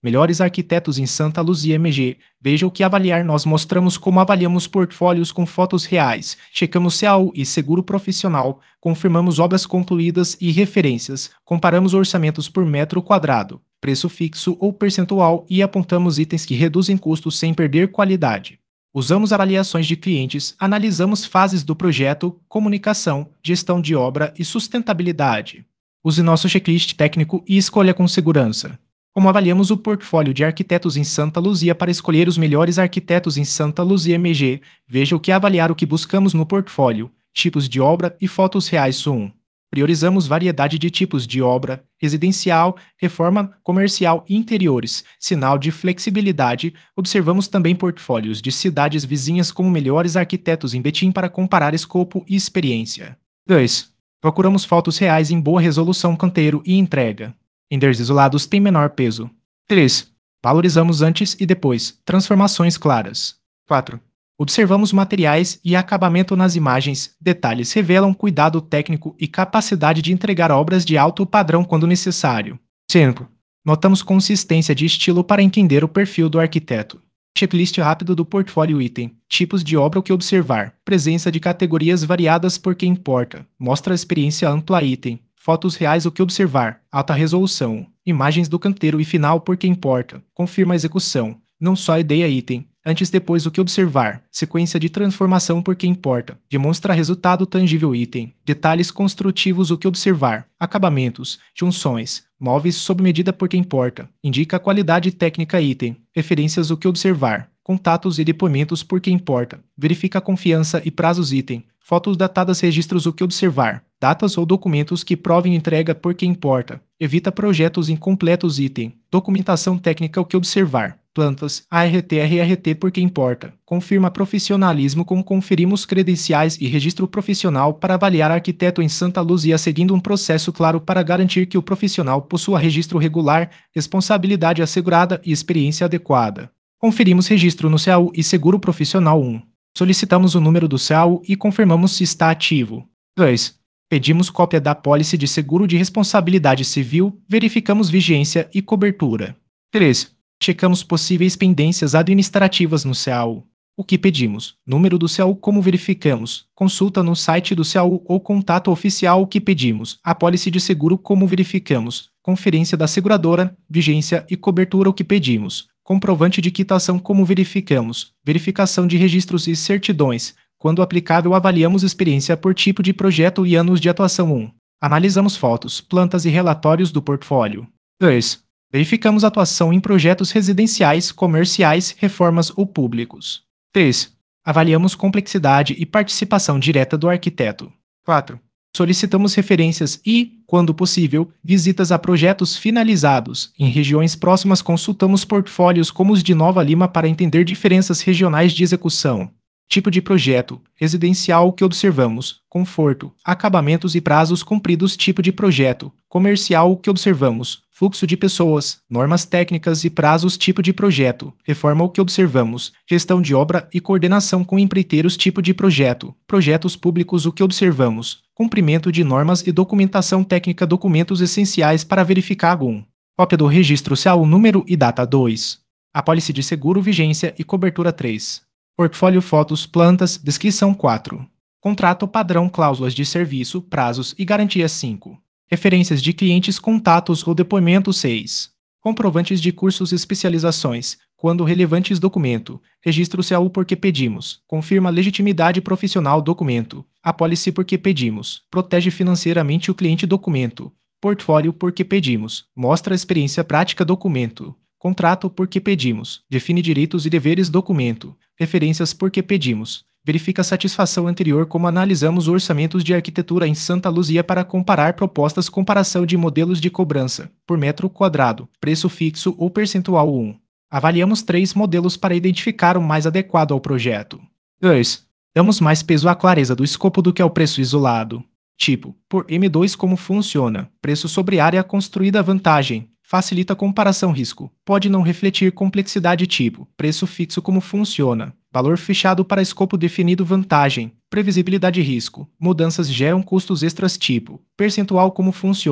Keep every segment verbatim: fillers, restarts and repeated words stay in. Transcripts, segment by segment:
Melhores arquitetos em Santa Luzia M G. Veja o que avaliar. Nós mostramos como avaliamos portfólios com fotos reais, checamos C A U e seguro profissional, confirmamos obras concluídas e referências, comparamos orçamentos por metro quadrado, preço fixo ou percentual e apontamos itens que reduzem custos sem perder qualidade. Usamos avaliações de clientes, analisamos fases do projeto, comunicação, gestão de obra e sustentabilidade. Use nosso checklist técnico e escolha com segurança. Como avaliamos o portfólio de arquitetos em Santa Luzia para escolher os melhores arquitetos em Santa Luzia M G, veja o que avaliar. O que buscamos no portfólio, tipos de obra e fotos reais. um. Priorizamos variedade de tipos de obra, residencial, reforma, comercial e interiores, sinal de flexibilidade. Observamos também portfólios de cidades vizinhas como melhores arquitetos em Betim para comparar escopo e experiência. dois. Procuramos fotos reais em boa resolução, canteiro e entrega. Renders isolados têm menor peso. três. Valorizamos antes e depois, transformações claras. quatro. Observamos materiais e acabamento nas imagens, detalhes revelam cuidado técnico e capacidade de entregar obras de alto padrão quando necessário. cinco. Notamos consistência de estilo para entender o perfil do arquiteto. Checklist rápido do portfólio. Item: tipos de obra. O que observar, presença de categorias variadas por que importa, mostra a experiência ampla. Item: fotos reais. O que observar, alta resolução, imagens do canteiro e final. Por que importa, confirma a execução, não só a ideia. Item: antes depois. O que observar, sequência de transformação. Por que importa, demonstra resultado tangível. Item: detalhes construtivos. O que observar, acabamentos, junções, móveis sob medida. Por que importa, indica a qualidade técnica. Item: referências. O que observar, contatos e depoimentos. Por que importa, verifica a confiança e prazos. Item: fotos datadas. Registros. O que observar, datas ou documentos que provem entrega. Por que importa, evita projetos incompletos. Item: documentação técnica. O que observar, plantas, A R T R R T. Por que importa, confirma profissionalismo. Como conferimos credenciais e registro profissional para avaliar arquiteto em Santa Luzia, seguindo um processo claro para garantir que o profissional possua registro regular, responsabilidade assegurada e experiência adequada. Conferimos registro no C A U e seguro profissional. um. Solicitamos o número do C A U e confirmamos se está ativo. dois. Pedimos cópia da apólice de seguro de responsabilidade civil, verificamos vigência e cobertura. três. Checamos possíveis pendências administrativas no C A U. O que pedimos, número do C A U. Como verificamos, consulta no site do C A U ou contato oficial. O que pedimos, apólice de seguro. Como verificamos, conferência da seguradora, vigência e cobertura. O que pedimos, comprovante de quitação. Como verificamos, verificação de registros e certidões. Quando aplicável, avaliamos experiência por tipo de projeto e anos de atuação. um. Analisamos fotos, plantas e relatórios do portfólio. dois. Verificamos atuação em projetos residenciais, comerciais, reformas ou públicos. três. Avaliamos complexidade e participação direta do arquiteto. quatro. Solicitamos referências e, quando possível, visitas a projetos finalizados. Em regiões próximas, consultamos portfólios como os de Nova Lima para entender diferenças regionais de execução. Tipo de projeto, residencial. O que observamos, conforto, acabamentos e prazos cumpridos. Tipo de projeto, comercial. O que observamos, fluxo de pessoas, normas técnicas e prazos. Tipo de projeto, reforma. O que observamos, gestão de obra e coordenação com empreiteiros. Tipo de projeto, projetos públicos. O que observamos, cumprimento de normas e documentação técnica. Documentos essenciais para verificar. um. Cópia do registro C A U, número e data. dois. Apólice de seguro, vigência e cobertura. três. Portfólio, fotos, plantas, descrição. quatro. Contrato padrão, cláusulas de serviço, prazos e garantias. cinco. Referências de clientes, contatos ou depoimentos. seis. Comprovantes de cursos e especializações, quando relevantes. Documento, registro C A U. Porque pedimos, confirma legitimidade profissional. Documento, apólice. Porque pedimos, protege financeiramente o cliente. Documento, portfólio. Porque pedimos, mostra a experiência prática. Documento, contrato. Porque pedimos, define direitos e deveres. Documento, referências. Porque pedimos, verifica a satisfação anterior. Como analisamos orçamentos de arquitetura em Santa Luzia para comparar propostas. Comparação de modelos de cobrança, por metro quadrado, preço fixo ou percentual. um. Avaliamos três modelos para identificar o mais adequado ao projeto. dois. Damos mais peso à clareza do escopo do que ao preço isolado. Tipo, por M dois. Como funciona, preço sobre área construída. Vantagem, facilita a comparação. Risco, pode não refletir complexidade. Tipo, preço fixo. Como funciona, valor fechado para escopo definido. Vantagem, previsibilidade. Risco, mudanças geram custos extras. Tipo, percentual. Como funciona,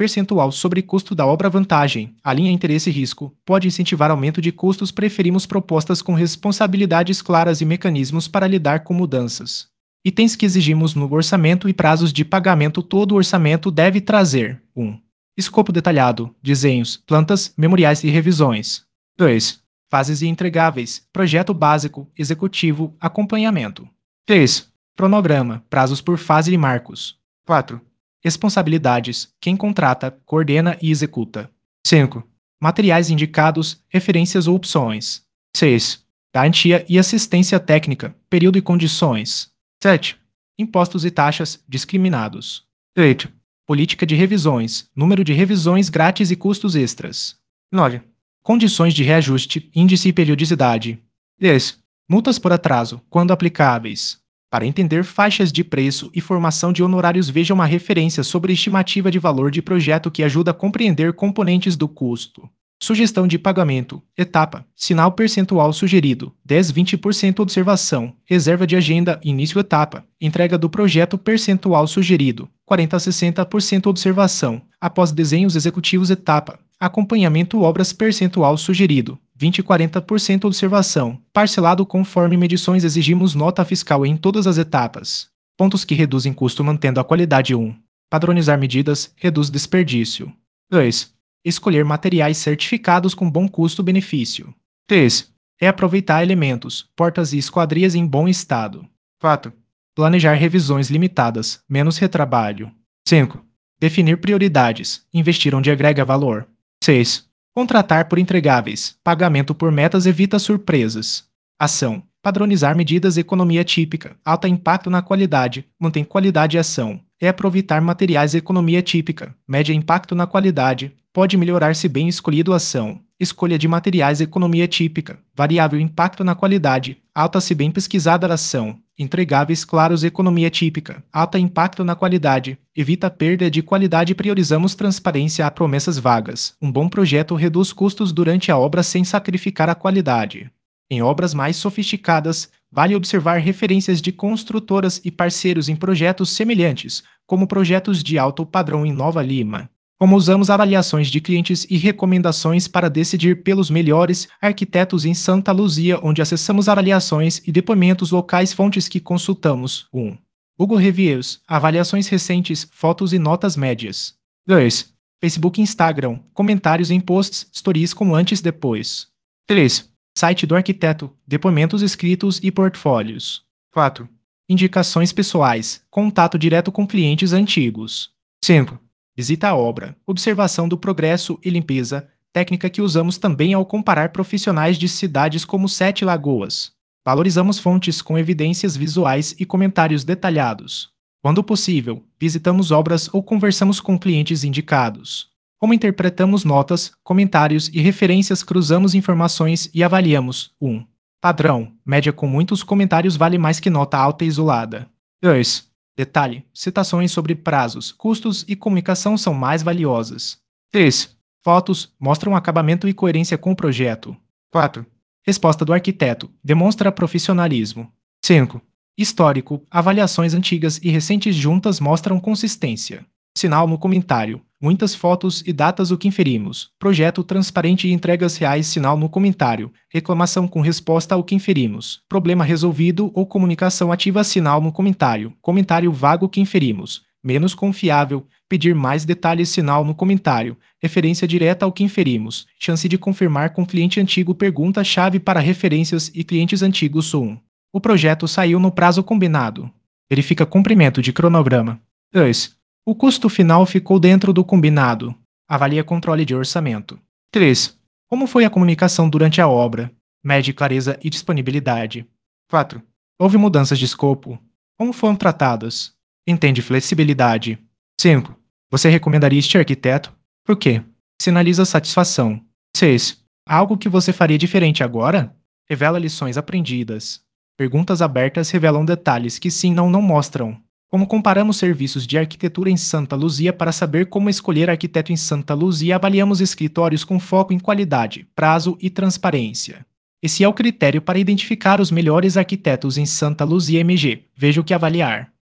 percentual sobre custo da obra vantagem, alinha interesse e risco, pode incentivar aumento de custos, preferimos propostas com responsabilidades claras e mecanismos para lidar com mudanças. Itens que exigimos no orçamento e prazos de pagamento. Todo orçamento deve trazer um. Escopo detalhado, desenhos, plantas, memoriais e revisões. dois. Fases e entregáveis, projeto básico, executivo, acompanhamento. três. Cronograma, prazos por fase e marcos. quatro. Responsabilidades, quem contrata, coordena e executa. cinco. Materiais indicados, referências ou opções. seis. Garantia e assistência técnica, período e condições. sete. Impostos e taxas discriminados. oito. Política de revisões, número de revisões grátis e custos extras. nove. Condições de reajuste, índice e periodicidade. dez. Multas por atraso, quando aplicáveis. Para entender faixas de preço e formação de honorários, veja uma referência sobre estimativa de valor de projeto que ajuda a compreender componentes do custo. Sugestão de pagamento, etapa, sinal percentual sugerido, dez a vinte por cento observação, reserva de agenda, início etapa, entrega do projeto percentual sugerido, quarenta a sessenta por cento observação, após desenhos executivos etapa, acompanhamento obras percentual sugerido, vinte a quarenta por cento observação, parcelado conforme medições, exigimos nota fiscal em todas as etapas. Pontos que reduzem custo mantendo a qualidade. um. Padronizar medidas, reduz desperdício. dois. Escolher materiais certificados com bom custo-benefício. três. Reaproveitar elementos, portas e esquadrias em bom estado. quatro. Planejar revisões limitadas, menos retrabalho. cinco. Definir prioridades, investir onde agrega valor. seis. Contratar por entregáveis, pagamento por metas evita surpresas. Ação. Padronizar medidas, economia típica, alta impacto na qualidade, mantém qualidade e ação. Reaproveitar materiais, economia típica, média impacto na qualidade, pode melhorar se bem escolhido. Ação. Escolha de materiais, economia típica, variável impacto na qualidade, alta se bem pesquisada. Ação. Entregáveis claros, economia típica, alta impacto na qualidade, evita perda de qualidade. Priorizamos transparência a promessas vagas. Um bom projeto reduz custos durante a obra sem sacrificar a qualidade. Em obras mais sofisticadas, vale observar referências de construtoras e parceiros em projetos semelhantes, como projetos de alto padrão em Nova Lima. Como usamos avaliações de clientes e recomendações para decidir pelos melhores arquitetos em Santa Luzia, onde acessamos avaliações e depoimentos locais. Fontes que consultamos. um. Google Reviews, avaliações recentes, fotos e notas médias. dois. Facebook e Instagram, comentários em posts, stories com antes e depois. três. Site do arquiteto, depoimentos escritos e portfólios. quatro. Indicações pessoais, contato direto com clientes antigos. cinco. Visita a obra, observação do progresso e limpeza, técnica que usamos também ao comparar profissionais de cidades como Sete Lagoas. Valorizamos fontes com evidências visuais e comentários detalhados. Quando possível, visitamos obras ou conversamos com clientes indicados. Como interpretamos notas, comentários e referências, cruzamos informações e avaliamos. um. Padrão, média com muitos comentários vale mais que nota alta e isolada. dois. Detalhe, citações sobre prazos, custos e comunicação são mais valiosas. três. Fotos, mostram acabamento e coerência com o projeto. quatro. Resposta do arquiteto, demonstra profissionalismo. cinco. Histórico, avaliações antigas e recentes juntas mostram consistência. Sinal no comentário, muitas fotos e datas o que inferimos. Projeto transparente e entregas reais. Sinal no comentário, reclamação com resposta ao que inferimos. Problema resolvido ou comunicação ativa. Sinal no comentário, comentário vago que inferimos. Menos confiável, pedir mais detalhes. Sinal no comentário, referência direta ao que inferimos. Chance de confirmar com cliente antigo. Pergunta-chave para referências e clientes antigos. um. O projeto saiu no prazo combinado. Verifica cumprimento de cronograma. dois. O custo final ficou dentro do combinado. Avalia controle de orçamento. três. Como foi a comunicação durante a obra? Mede clareza e disponibilidade. quatro. Houve mudanças de escopo? Como foram tratadas? Entende flexibilidade. cinco. Você recomendaria este arquiteto? Por quê? Sinaliza satisfação. seis. Algo que você faria diferente agora? Revela lições aprendidas. Perguntas abertas revelam detalhes que sim não não mostram. Como comparamos serviços de arquitetura em Santa Luzia para saber como escolher arquiteto em Santa Luzia, avaliamos escritórios com foco em qualidade, prazo e transparência. Esse é o critério para identificar os melhores arquitetos em Santa Luzia M G. Veja o que avaliar.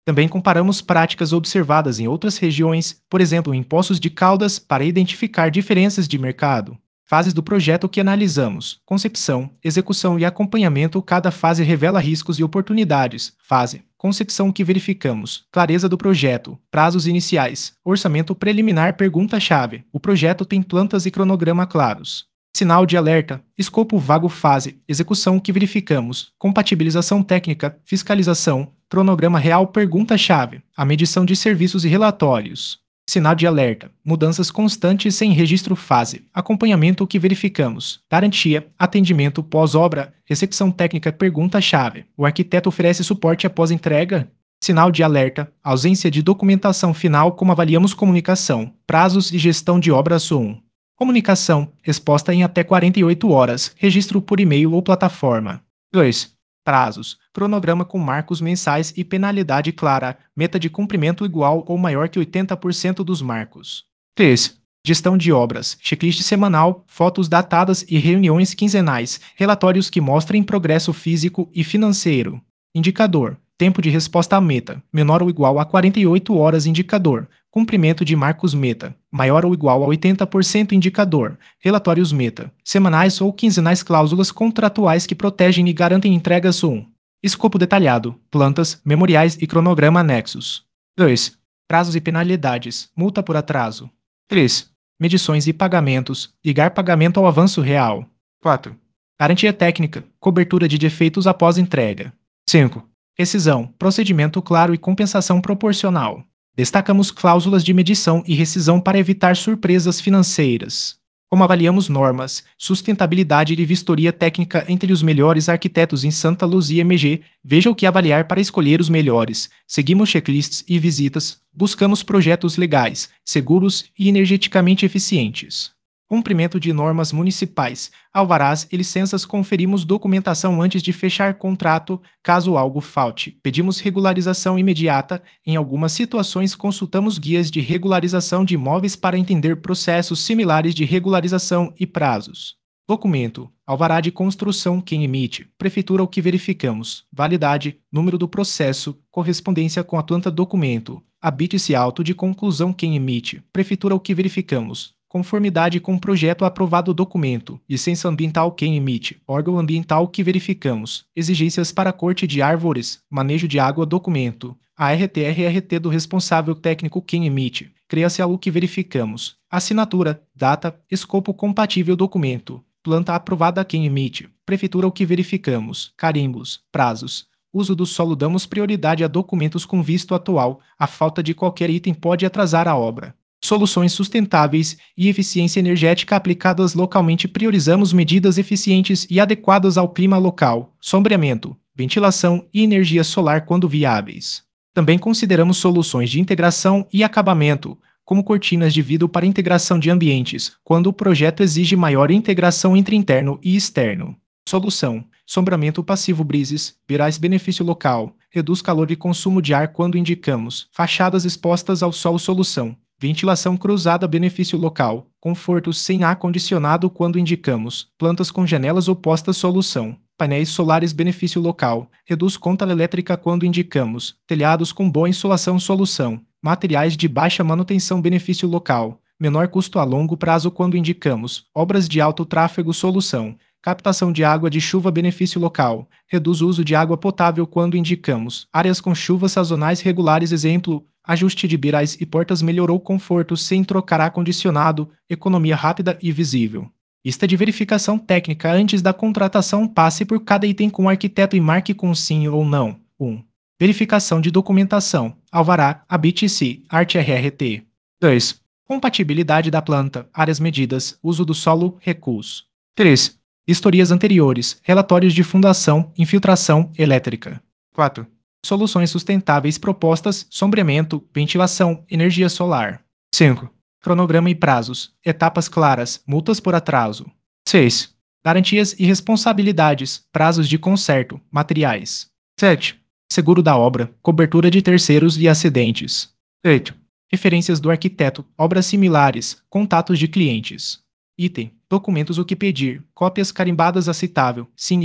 Também comparamos práticas observadas em outras regiões, por exemplo, em Poços de Caldas, para identificar diferenças de mercado. Fases do projeto que analisamos: concepção, execução e acompanhamento. Cada fase revela riscos e oportunidades. Fase: concepção que verificamos: clareza do projeto, prazos iniciais, orçamento preliminar. Pergunta-chave: o projeto tem plantas e cronograma claros. Sinal de alerta: escopo vago. Fase: execução que verificamos: compatibilização técnica, fiscalização, cronograma real. Pergunta-chave: a medição de serviços e relatórios. Sinal de alerta: mudanças constantes sem registro. Fase: acompanhamento que verificamos: garantia, atendimento pós-obra, recepção técnica. Pergunta-chave: o arquiteto oferece suporte após entrega? Sinal de alerta: ausência de documentação final. Como avaliamos comunicação, prazos e gestão de obras? um. Comunicação: resposta em até quarenta e oito horas, registro por e-mail ou plataforma. dois. Prazos: cronograma com marcos mensais e penalidade clara, meta de cumprimento igual ou maior que oitenta por cento dos marcos. três. Gestão de obras: checklist semanal, fotos datadas e reuniões quinzenais, relatórios que mostrem progresso físico e financeiro. Indicador: tempo de resposta à meta, menor ou igual a quarenta e oito horas. Indicador: cumprimento de marcos meta, maior ou igual a oitenta por cento. Indicador: relatórios meta, semanais ou quinzenais. Cláusulas contratuais que protegem e garantem entregas. um. Escopo detalhado: plantas, memoriais e cronograma anexos. dois. Prazos e penalidades: multa por atraso. três. Medições e pagamentos: ligar pagamento ao avanço real. quatro. Garantia técnica: cobertura de defeitos após entrega. cinco. Rescisão: procedimento claro e compensação proporcional. Destacamos cláusulas de medição e rescisão para evitar surpresas financeiras. Como avaliamos normas, sustentabilidade e vistoria técnica entre os melhores arquitetos em Santa Luzia M G. Veja o que avaliar para escolher os melhores. Seguimos checklists e visitas. Buscamos projetos legais, seguros e energeticamente eficientes. Cumprimento de normas municipais, alvarás e licenças. Conferimos documentação antes de fechar contrato. Caso algo falte, pedimos regularização imediata. Em algumas situações, consultamos guias de regularização de imóveis para entender processos similares de regularização e prazos. Documento: alvará de construção. Quem emite: prefeitura. O que verificamos: validade, número do processo, correspondência com a planta. Documento: habite-se auto de conclusão. Quem emite: prefeitura. O que verificamos: conformidade com o projeto aprovado. Documento: licença ambiental. Quem emite: órgão ambiental. Que verificamos: exigências para corte de árvores, manejo de água. Documento: a R T R R T do responsável técnico. Quem emite: cria-se a U. Que verificamos: assinatura, data, escopo compatível. Documento: planta aprovada. Quem emite: prefeitura. O que verificamos: carimbos, prazos. Uso do solo: damos prioridade a documentos com visto atual. A falta de qualquer item pode atrasar a obra. Soluções sustentáveis e eficiência energética aplicadas localmente. Priorizamos medidas eficientes e adequadas ao clima local, sombreamento, ventilação e energia solar quando viáveis. Também consideramos soluções de integração e acabamento, como cortinas de vidro para integração de ambientes, quando o projeto exige maior integração entre interno e externo. Solução: sombreamento passivo. Brises, virais. Benefício local: reduz calor e consumo de ar quando indicamos. Fachadas expostas ao sol. Solução: ventilação cruzada. Benefício local: conforto sem ar-condicionado quando indicamos. Plantas com janelas opostas. Solução: painéis solares. Benefício local: reduz conta elétrica quando indicamos. Telhados com boa insolação. Solução: materiais de baixa manutenção. Benefício local: menor custo a longo prazo quando indicamos. Obras de alto tráfego. Solução: captação de água de chuva. Benefício local: reduz o uso de água potável quando indicamos. Áreas com chuvas sazonais regulares. Exemplo: ajuste de birais e portas. Melhorou conforto sem trocar ar-condicionado. Economia rápida e visível. Lista de verificação técnica antes da contratação. Passe por cada item com o arquiteto e marque com sim ou não. um. Verificação de documentação: alvará, habite-se, arte R R T. dois. Compatibilidade da planta, áreas medidas, uso do solo, recuos. três. Historias anteriores, relatórios de fundação, infiltração elétrica. quatro. Soluções sustentáveis propostas: sombreamento, ventilação, energia solar. cinco. Cronograma e prazos, etapas claras, multas por atraso. seis. Garantias e responsabilidades, prazos de conserto, materiais. sete. Seguro da obra, cobertura de terceiros e acidentes. oito. Referências do arquiteto, obras similares, contatos de clientes. Item: documentos. O que pedir, cópias carimbadas aceitável, S I N I T,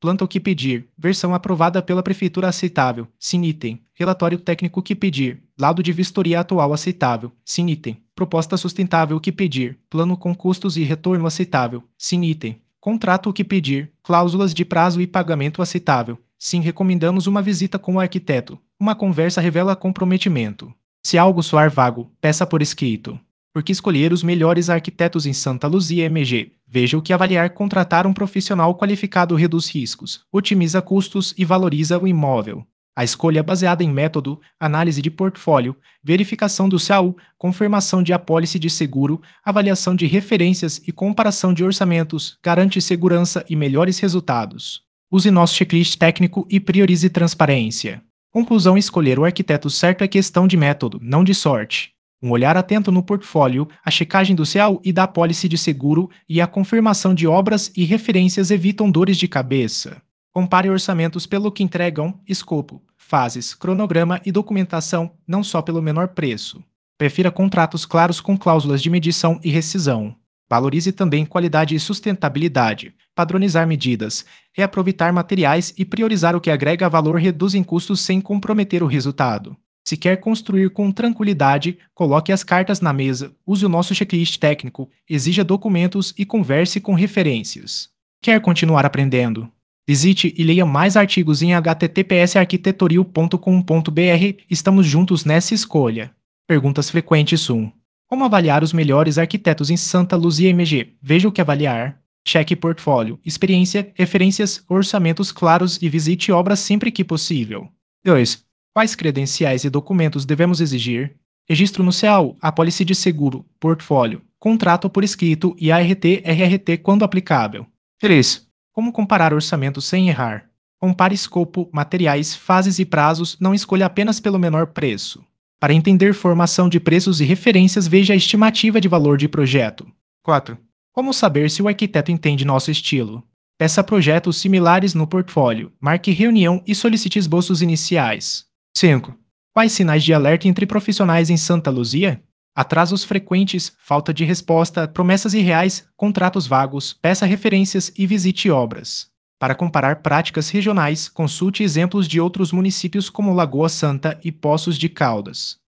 planta o que pedir, versão aprovada pela Prefeitura aceitável, sim item, relatório técnico que pedir, laudo de vistoria atual aceitável, sim item, proposta sustentável que pedir, plano com custos e retorno aceitável, sim item, contrato o que pedir, cláusulas de prazo e pagamento aceitável, sim recomendamos uma visita com o arquiteto, uma conversa revela comprometimento. Se algo soar vago, peça por escrito. Por que escolher os melhores arquitetos em Santa Luzia M G? Veja o que avaliar contratar um profissional qualificado reduz riscos, otimiza custos e valoriza o imóvel. A escolha é baseada em método, análise de portfólio, verificação do C A U, confirmação de apólice de seguro, avaliação de referências e comparação de orçamentos, garante segurança e melhores resultados. Use nosso checklist técnico e priorize transparência. Conclusão: escolher o arquiteto certo é questão de método, não de sorte. Um olhar atento no portfólio, a checagem do C A U e da apólice de seguro e a confirmação de obras e referências evitam dores de cabeça. Compare orçamentos pelo que entregam, escopo, fases, cronograma e documentação, não só pelo menor preço. Prefira contratos claros com cláusulas de medição e rescisão. Valorize também qualidade e sustentabilidade. Padronizar medidas, reaproveitar materiais e priorizar o que agrega valor reduzem custos sem comprometer o resultado. Se quer construir com tranquilidade, coloque as cartas na mesa, use o nosso checklist técnico, exija documentos e converse com referências. Quer continuar aprendendo? Visite e leia mais artigos em h t t p s arquitetoril ponto com ponto b r. Estamos juntos nessa escolha. Perguntas frequentes um. Como avaliar os melhores arquitetos em Santa Luzia M G? Veja o que avaliar. Cheque portfólio, experiência, referências, orçamentos claros e visite obras sempre que possível. dois. Quais credenciais e documentos devemos exigir? Registro no C A U, apólice de seguro, portfólio, contrato por escrito e A R T R R T quando aplicável. três. Como comparar orçamentos sem errar? Compare escopo, materiais, fases e prazos, não escolha apenas pelo menor preço. Para entender formação de preços e referências, veja a estimativa de valor de projeto. quatro. Como saber se o arquiteto entende nosso estilo? Peça projetos similares no portfólio, marque reunião e solicite esboços iniciais. cinco. Quais sinais de alerta entre profissionais em Santa Luzia? Atrasos frequentes, falta de resposta, promessas irreais, contratos vagos, peça referências e visite obras. Para comparar práticas regionais, consulte exemplos de outros municípios como Lagoa Santa e Poços de Caldas.